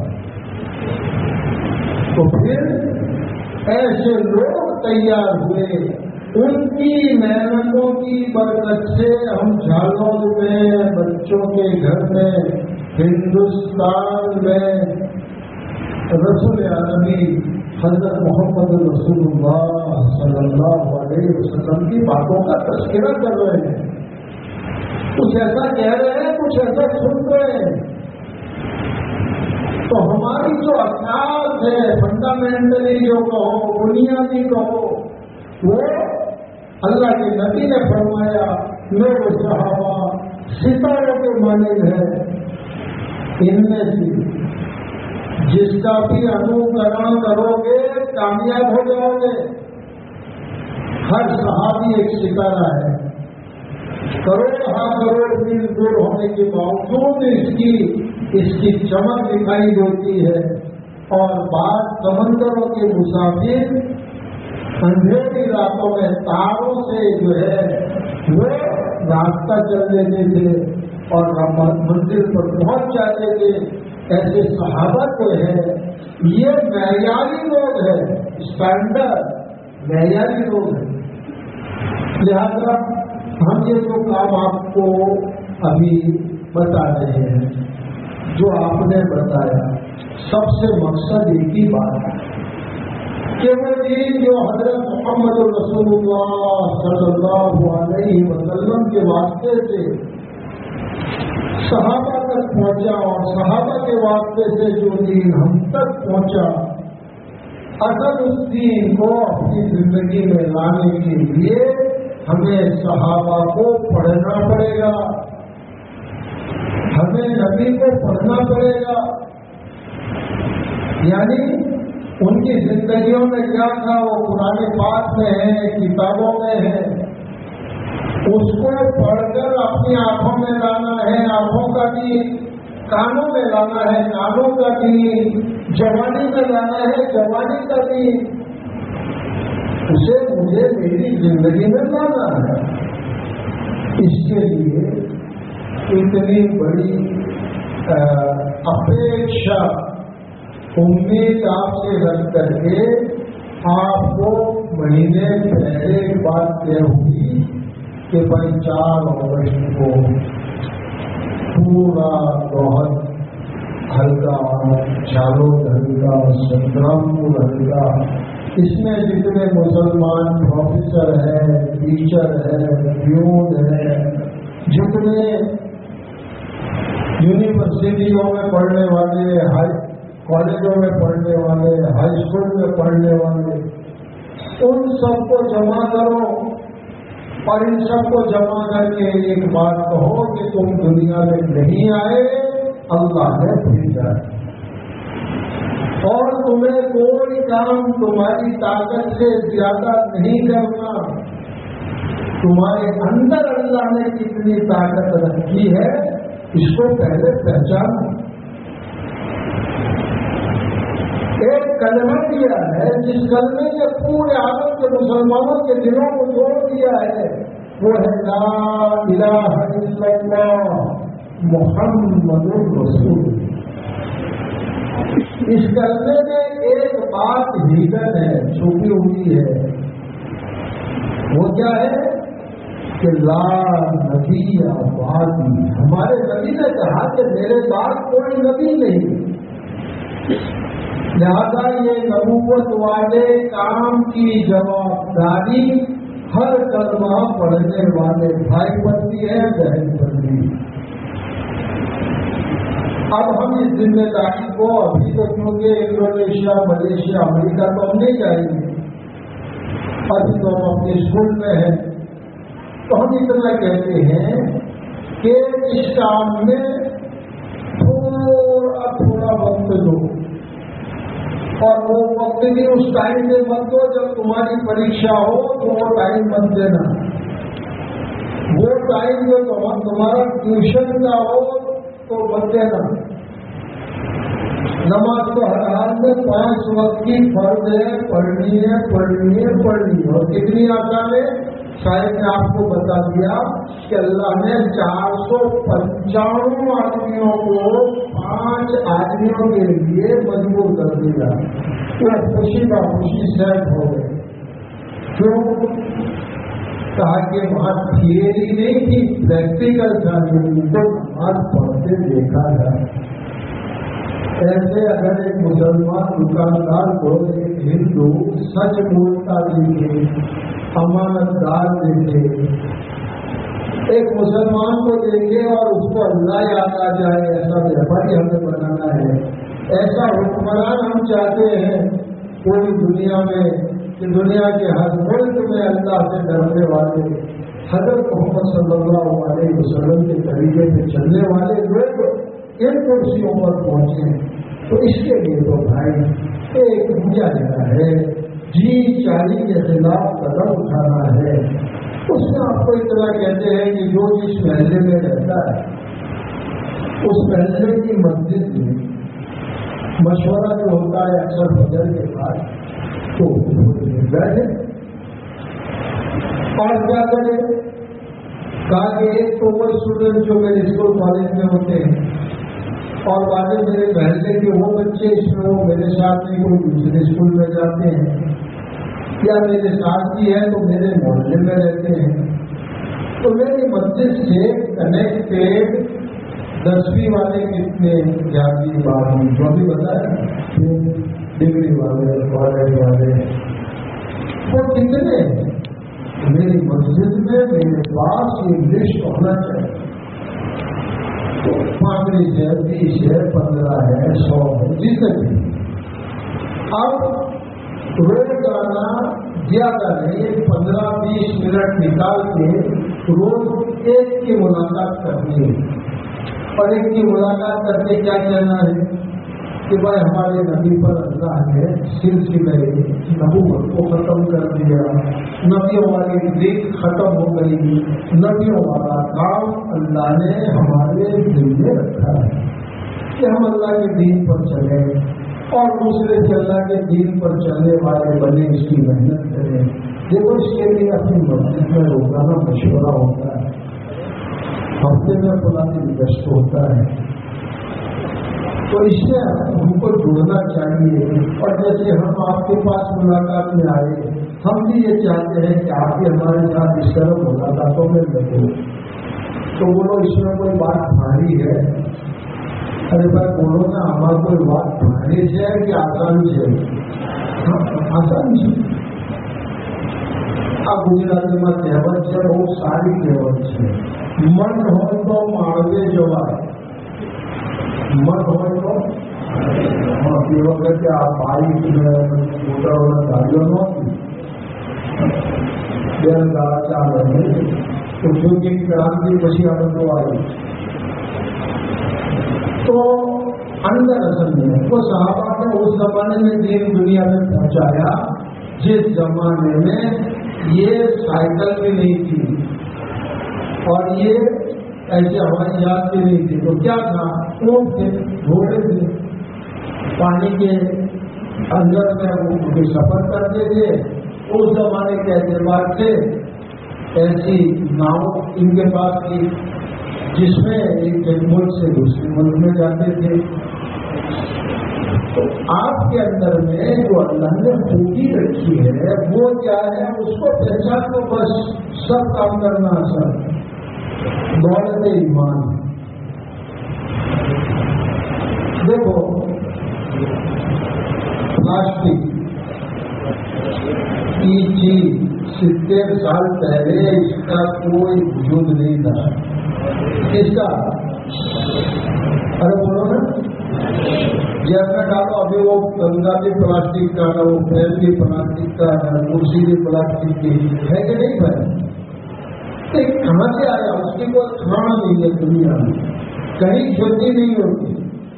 تو پھر ایسے لوگ تیار ہوئے ان کی محنتوں کی برکت سے ہم جھالور میں بچوں کے گھر میں ہندوستان میں رسول عالمی حضرت محمد رسول اللہ صلی اللہ علیہ وسلم کی باتوں کا تذکرہ کر رہے ہیں. کچھ ایسا کہہ رہے ہیں, کچھ ایسا سن رہے ہیں. تو ہماری جو اساس ہے فنڈامنٹلی جو کہو بنیادی کہو وہ اللہ کے نبی نے فرمایا میرے صحابہ ستاروں کے مانند ہے. ان میں سے جس کا بھی انوکرن کرو گے کامیاب ہو جاؤ گے. ہر صحابی ایک ستارہ ہے. کروڑ ہاں کروڑ میل دور ہونے کے باوجود اس کی اس کی چمک دکھائی دیتی ہے. اور بعض سمندروں کے مسافر اندھیری راتوں میں تاروں سے جو ہے وہ راستہ چل دیتے تھے اور منزل پر پہنچ جاتے تھے. ایسے صحابہ کو ہے یہ معیاری لوگ ہے, اسٹینڈرڈ معیاری لوگ ہیں. لہذا ہم یہ جو کام آپ کو ابھی بتا رہے ہیں جو آپ نے بتایا سب سے مقصد ایک ہی بات ہے کہ وہ دین جو حضرت محمد رسول اللہ صلی اللہ علیہ وسلم کے واسطے سے صحابہ تک پہنچا اور صحابہ کے واسطے سے جو دین ہم تک پہنچا, اصل اس دین کو اپنی زندگی میں لانے کے لیے ہمیں صحابہ کو پڑھنا پڑے گا, ہمیں نبی کو پڑھنا پڑے گا. یعنی ان کی زندگیوں میں کیا تھا وہ قرآن پاک میں ہے, کتابوں میں ہے, اس کو پڑھ کر اپنی آنکھوں میں لانا ہے, آنکھوں کا بھی کانوں میں لانا ہے, کانوں کا بھی جوانی میں لانا ہے, جوانی کا بھی اسے مجھے میری زندگی میں لانا ہے. اس کے لیے اتنی بڑی اپیکشا امید آپ سے رکھ کر کے آپ کو مہینے پہلے ایک بات طے ہوئی کہ بھائی چار اگست کو پورا بہت ہلکا چالو ہلکا سترمپور ہلکا, اس میں جتنے مسلمان پروفیسر ہیں, ٹیچر ہیں, پیون ہیں, جتنے یونیورسٹیوں میں پڑھنے والے, ہائی کالجوں میں پڑھنے والے, ہائی اسکول میں پڑھنے والے, ان سب کو جمع کرو اور ان سب کو جمع کر کے ایک بات کہو کہ تم دنیا میں نہیں آئے, اللہ نے بھیجا ہے اور تمہیں کوئی کام تمہاری طاقت سے زیادہ نہیں کرنا. تمہارے اندر اللہ نے کتنی طاقت رکھی ہے اس کو پہلے پہچانو. ایک کلمہ دیا ہے جس کلمے نے پورے عالم کے مسلمانوں کے دلوں کو جوڑ دیا ہے, وہ ہے لا الہ الا اللہ محمد رسول. اس کلمے میں ایک بات ہیڈن ہے, چھپی ہوئی ہے. وہ کیا ہے کہ لا نبی آبادی. ہمارے نبی نے کہا کہ میرے بعد کوئی نبی نہیں, لہذا یہ نبوت والے کام کی جوابداری ہر کلمہ پڑھنے والے بھائی بنتی ہے, بہن بنتی ہے. اب ہم اس ذمہ داری کو ابھی تو کیونکہ انڈونیشیا, ملیشیا, امریکہ تو ہم نہیں جائیں گے, ابھی تو ہم اپنے اسکول میں ہیں, تو ہم اتنا کہتے ہیں کہ اس کام میں تھوڑا تھوڑا وقت دو, اور وہ وقت بھی اس ٹائم میں مت دو جب تمہاری پریکشا ہو تو وہ ٹائم مت دینا. وہ ٹائم جو تمہارا ٹیوشن کا ہو تو بچ دینا. نماز تو ہر حال میں پانچ وقت کی فرض ہے, پڑھنی ہے پڑھنی ہے پڑھنی ہے. اور کتنی آسان ہے؟ شاید نے آپ کو بتا دیا کہ اللہ نے چار سو پنچانوے آدمیوں کو پانچ آدمیوں کے لیے مجبور کر دیا. وہ خوشی کا خوشی سیٹ ہو گئے. کیوں؟ کہا کہ وہاں تھیوری نہیں تھی, پریکٹیکل تھا. ان کو نماز پڑھتے دیکھا جائے. ایسے اگر ایک مسلمان دکاندار کو ایک ہندو سچ بولتا دیکھے, امانت دار دیکھے, ایک مسلمان کو دیکھے اور اس کو اللہ یاد آ جائے, ایسا ویپاری ہمیں بنانا ہے. ایسا حکمران ہم چاہتے ہیں پوری دنیا میں کہ دنیا کے ہر ملک میں اللہ سے ڈرنے والے, حضرت محمد صلی اللہ علیہ وسلم کے طریقے سے چلنے والے لوگ ان کرسیوں پر پہنچے. تو اس کے لیے تو بھائی ایک مجاہدہ ہے, جی چالی کے خلاف قدم اٹھانا ہے. اس میں آپ کو اتنا کہتے ہیں کہ جو جس محلے میں رہتا ہے اس محلے کی مسجد میں مشورہ جو ہوتا ہے اکثر فجر کے بعد, تو بیٹھے اور کیا کرے. کہا کہ ایک تو وہ اسٹوڈنٹ جو میرے اسکول کالج میں ہوتے ہیں اور بعد میرے محلے کے وہ بچے اس میں وہ میرے ساتھ نہیں کوئی دوسرے اسکول میں جاتے ہیں, یا میرے ساتھ بھی ہے تو میرے محلے میں رہتے ہیں. تو میری مسجد سے کنیکٹیڈ دسویں والے کتنے, گیارہویں بارہویں جو بھی بتایا, ڈگری والے کالج والے, وہ کتنے میری مسجد میں میرے پاس انگلش ہونا چاہیے. پانچ ہے, بیس ہے, پندرہ ہے, سو ہے, جتنے. اب روزانہ زیادہ نہیں, پندرہ بیس منٹ نکال کے روز ایک کی ملاقات کرنی ہے. اور ایک کی ملاقات کر کے کیا کہنا ہے کہ بھائی ہمارے نبی پر اللہ نے سلسلے نبوت کو ختم کر دیا, نبیوں والی دل ختم ہو گئی, نبیوں والا کام اللہ نے ہمارے دل میں رکھا ہے کہ ہم اللہ کے دین پر چلیں اور دوسرے سے اللہ کے دین پر چلنے والے بنے, اس کی محنت کریں. دیکھو اس کے لیے اپنی مسجد میں روزانہ مشورہ ہوتا ہے, ہفتے میں پرانی گشت ہوتا ہے. تو اس سے ہم کو جڑنا چاہیے. اور جیسے ہم آپ کے پاس ملاقات میں آئے, ہم بھی یہ چاہتے ہیں کہ آپ بھی ہمارے ساتھ اس طرح ملاقاتوں میں لگے. تو بولو اس میں کوئی بات بھاری ہے؟ ارے بھائی بولو نا, ہمارا کوئی بات بھاری ہے کہ آسان ہے؟ آسان ہے. اب گجراتی میں کہوت ہے, وہ ساری کہوت ہے, من ہو تو ماڑوے جوائے. من ہو تو یہ وقت کہ آپ بائک میں موٹر والا گاڑیوں میں بیل گاڑا چال رہے تو جو کہ کرانتی پچھی آنند آئی تو اندر اصل میں وہ صحابہ نے اس زمانے میں دین دنیا میں پہنچایا جس زمانے میں یہ سائیکل بھی نہیں تھی اور یہ ایسے ہماری یاد بھی نہیں تھی. تو کیا تھا؟ اونٹ تھے, گھوڑے تھے, پانی کے اندر میں وہ سفر کرتے تھے. اس زمانے کے اعتبار سے ایسی ناؤ ان کے پاس تھی جس میں ایک ملک سے دوسرے ملک میں جاتے تھے. تو آپ کے اندر میں جو اللہ نے خوبی رکھی ہے وہ کیا ہے, اس کو پہچان کو بس سب کام کرنا آسان. دولت ایمان. دیکھو پلاسٹک کی چیز ستر سال پہلے اس کا کوئی وجود نہیں تھا. اس کا ارے بولو نا, جیسا ڈالو ابھی وہ گنگا بھی پلاسٹک کا ہے, وہ پھیل بھی پلاسٹک کا ہے, کرسی بھی پلاسٹک کی ہے کہ نہیں بھائی؟ کہاں سے آیا؟ اس کی کوئی کھانا نہیں ہے دنیا میں, کہیں کھیتی نہیں ہوتی.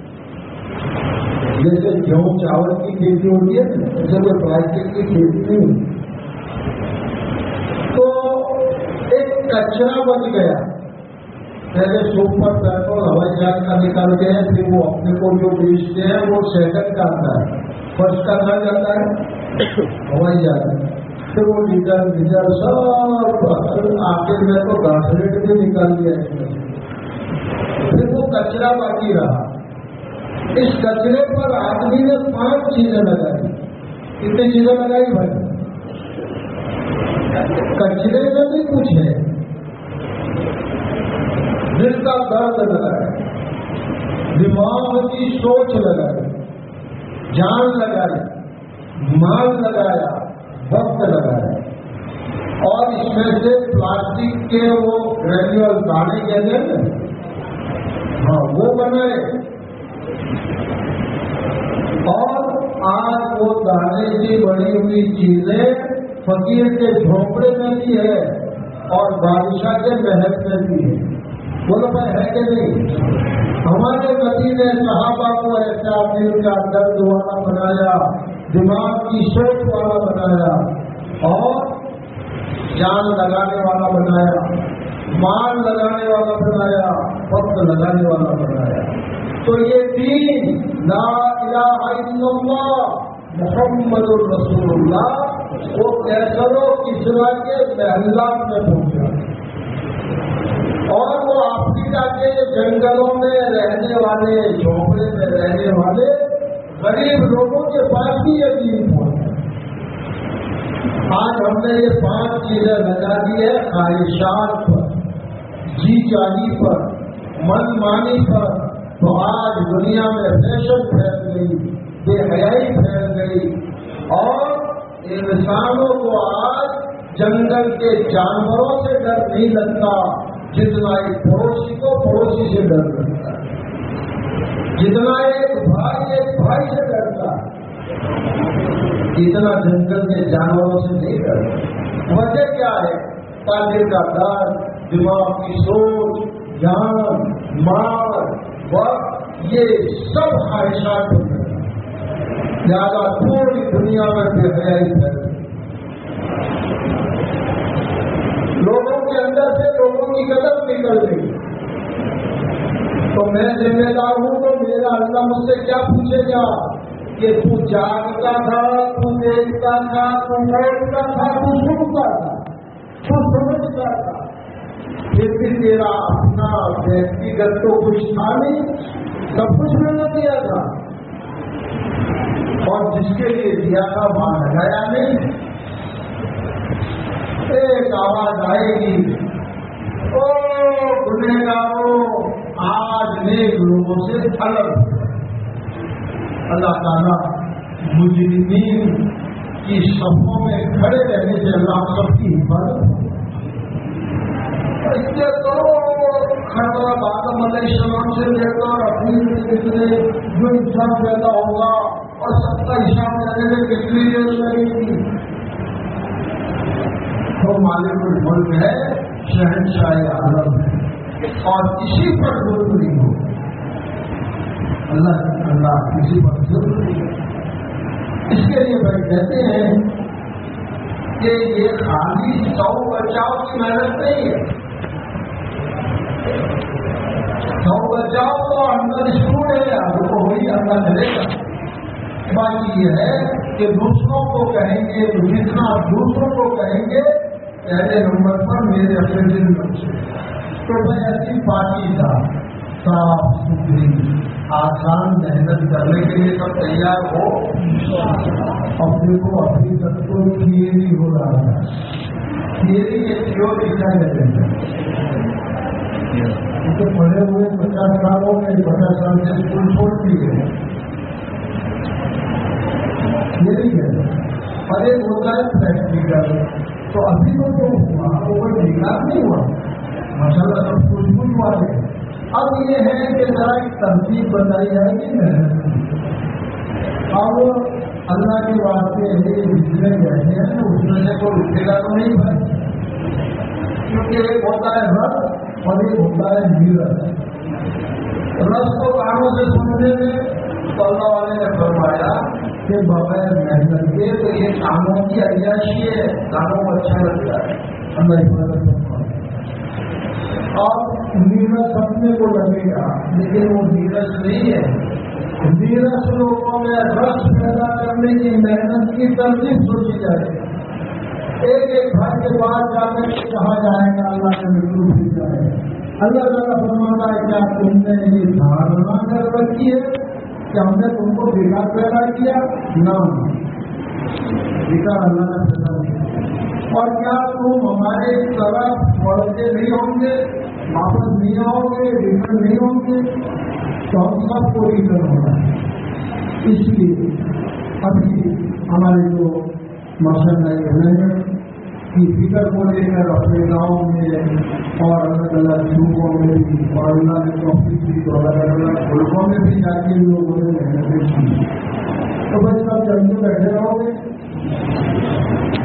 جیسے گیہوں چاول کی کھیتی ہوتی ہے ایسے کوئی پلاسٹک کی کھیتی نہیں ہوتی. تو ایک कचरा बच गया। पहले सुपर पेट्रोल हवाई जहाज का निकालते हैं, फिर वो अपने को जो बेचते हैं वो सेकंड का आता है, फर्स्ट का कहा जाता है हवाई जहाज। फिर वो डीजल डीजल सब आखिर में तो घासलेट भी निकाल दिया इसमें। फिर वो कचरा बाकी रहा। इस कचरे पर आदमी ने पांच चीजें लगाई। कितनी चीजें लगाई भाई? कचरे में भी कुछ है। दिल का दर्द लगाए, दिमाग की सोच लगाई, जान लगाई, माल लगाया, वक्त लगाया, और इसमें से प्लास्टिक के वो ग्रेन्यूअल दाने कहते हैं ना, हाँ वो बनाए। और आज वो दाने की बनी हुई चीजें फकीर के झोपड़े में भी है और बादशाह के महल में भी है। बोलो भाई है कि नहीं? हमारे नबी ने सहाबा को ऐसा दिल का दर्द वाला बनाया, दिमाग की सोच वाला बनाया, और जान लगाने वाला बनाया, माल लगाने वाला बनाया, वक्त लगाने वाला बनाया। तो ये दीन ला इलाहा इल्लल्लाह मुहम्मदुर रसूलुल्लाह वो कैसरो किसरा के महलात में पहुंचा, और वो अफ्रीका के जंगलों में रहने वाले, झोपड़े में रहने वाले गरीब लोगों के पास भी ये दीन पहुंचा। आज हमने ये पांच चीजें लगा दी है ख्वाहिशात पर, जी चाही पर, मनमानी पर, तो आज दुनिया में फैशन फैल गई, बेहयाई फैल गई, और इंसानों को आज जंगल के जानवरों से डर नहीं लगता जितना एक पड़ोसी को पड़ोसी से डर लगता है, जितना एक भाई एक भाई से डरता है, इतना जंगल के जानवरों से नहीं डरता। वजह क्या है? दिल का दर्द, दिमाग की सोच, जान, माल, वक्त, ये सब ख्वाहिशात हो गए। ज्यादा पूरी दुनिया में बेहयाई फैल गई, लोगों के अंदर से लोगों की कदम निकल गई। तो मैं जिम्मेदार हूं, तो मेरा अल्लाह मुझसे क्या पूछेगा कि तू जागता था, तू देखता था, तू बैठता था, तू सुनता था, तू समझता था, फिर भी तेरा अपना व्यक्तिगत तो कुछ था नहीं, सब कुछ मैंने दिया था, और जिसके लिए दिया था वहां लगाया नहीं। एक आवाज आएगी, ओ गुनहगारों, आज नेक लोगों से अलग। अल्लाह ताला मुजरिमीन की सफों में खड़े रहने से अल्लाह सबकी हिफाजत। इससे तो खतरा आदम अलैहिस्सलाम से लेकर अपनी कितने जो इंसान पैदा होगा और सबका हिसाब करने में कितनी देर लगेगी। तो मालिकुल मुल्क है, शहंशाह आलम है, और किसी पर जुल्म नहीं हो। अल्लाह अल्लाह किसी पर जुल्म नहीं है। इसके लिए भाई कहते हैं कि ये खाली सौ बचाव की मेहनत नहीं है। सौ बचाव तो अंदर स्कूल है, आपको वही अल्लाह करेगा। बात यह है कि दूसरों को कहेंगे, तो जितना दूसरों को कहेंगे, पहले नंबर पर मेरे अपने दिल में से तो भाई ऐसी पार्टी था, साफ सुथरी, आसान मेहनत करने के लिए सब तैयार हो। अपने को अभी तक तो थियरी हो रहा है, थियरी के क्यों दिखाई देते हैं, तो पढ़े हुए पचास सालों में पचास साल से स्कूल छोड़ दिए, यही है। और एक होता है प्रैक्टिकल, तो अभी तो जो हुआ वो कोई निकाल नहीं हुआ, माशाल्लाह सब कुछ कुछ हुआ है। अब ये है कि जरा एक तरतीब बताई जाएगी मेहनत। अब अल्लाह के वास्ते जितने बैठे हैं तो उसमें से कोई उठेगा तो नहीं भाई, क्योंकि एक होता है रस और एक होता है नीरस। रस को कानों से सुनने में तो अल्लाह वाले ने फरमाया कि बगैर मेहनत के तो ये कानों की अयाशी है, कानों को अच्छा लगता है। अल्लाह हिफाजत फरमाए। اور نیرس اپنے کو لگے گا، لیکن وہ نیرس نہیں ہے۔ نیرس لوگوں میں رس پیدا کرنے کی محنت کی ترتیب سوچی جائے، ایک ایک گھر کے بعد جا کر کے کہا جائے گا اللہ نے مٹو بھی جائے۔ اللہ تعالیٰ فرماتا ہے کیا تم نے یہ دھارنا کر رکھی ہے کہ ہم نے تم کو بیکار پیدا کیا؟ نہ، بیکار اللہ نے پیدا کیا۔ اور کیا تم ہمارے طرف بڑھتے نہیں ہوں گے، واپس نہیں آؤ گے، ریٹرن نہیں ہوں گے؟ تو ہم سب کو ریٹرن ہونا ہے۔ اس لیے ابھی ہمارے جو مقصد ہے کی فکر کو لے کر اپنے گاؤں میں اور الگ الگ صوبوں میں بھی اور اللہ نے توفیق دی تو الگ الگ ملکوں میں بھی جا کے لوگوں نے محنتیں کی، تو بس آپ جلدی بیٹھے رہو گے۔